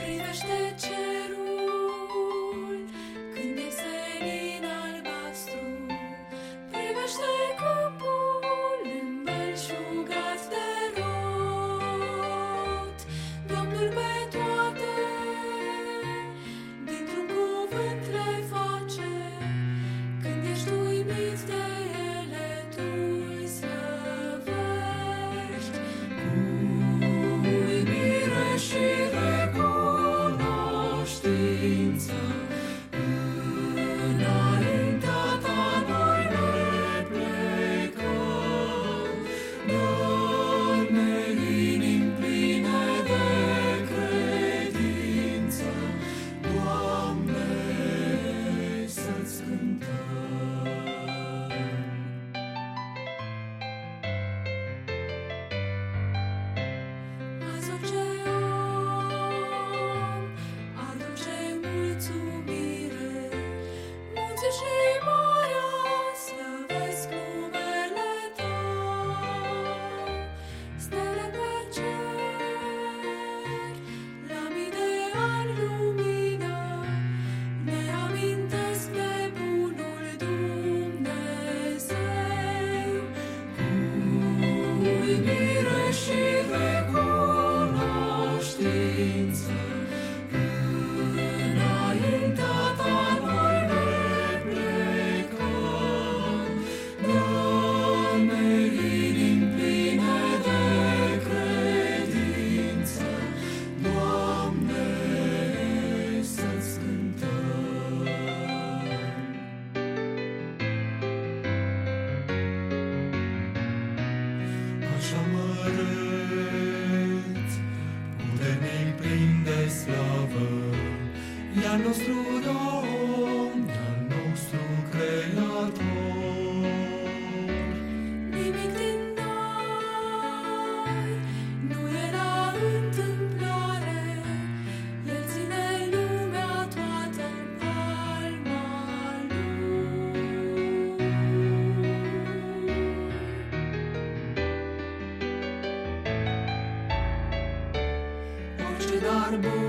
Privește cerul când e senin albastru, privește câmpul înbelșugat de rot. Domnul pe toate dintr-un cuvânt le face, când ești uimit de ele tu îi slăvești. Cu uimire și recunoștință înaintea ta noi ne plecăm. Dă-ne inimi pline de credință, Doamne, să-ți cântăm. Azi orice om aduce mulțumire, munții și marea slăvesc numele Tău. Stele pe cer, la mii de ani lumină, ne amintesc de bunul Dumnezeu. Cu uimire și recunoștință înaintea ta noi ne plecăm. Dă-ne inimi pline de credință, Doamne, să-ți cântăm. Așa măreț, puternic plin de slavă, e al nostru Domn, e al nostru Creator. Nimic din noi nu e la întâmplare, El ține lumea toată în palma Lui. Orice dar bun